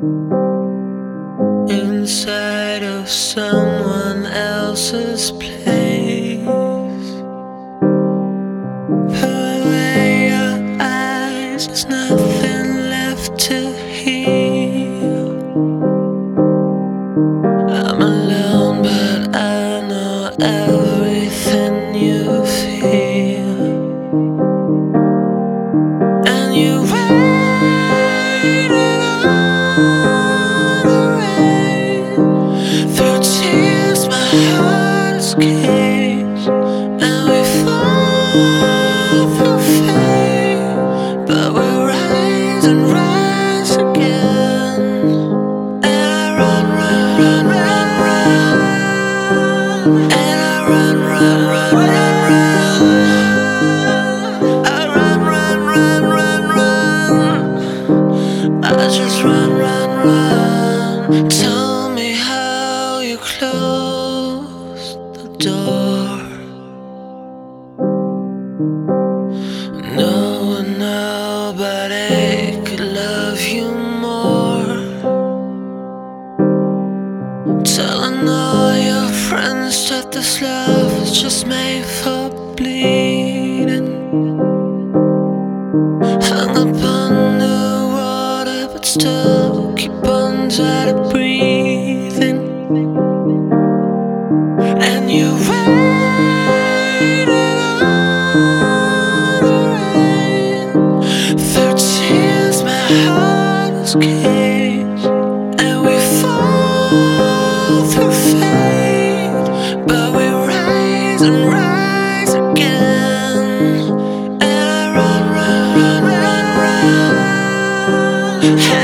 inside of someone else's place. Put away your eyes, there's nothing left to heal. I'm alone, but I know everything you feel. And you waited on the rain. Through tears, my heart is caged, and we fall through fate, but we rise and rise again. And I run, run, run, run, run. And I run, run, run, run, run. I run, run, run, run, run. I just run, run, run. Tell me how you close the door. No one, nobody could love you more. Telling all your friends that this love is just made for bleeding. Hung up on the water, but still keep on trying to breathing. And you waited on the rain. Through tears, my heart is caged, and we fall through fate, but we rise and rise again. And I run, run, run, run.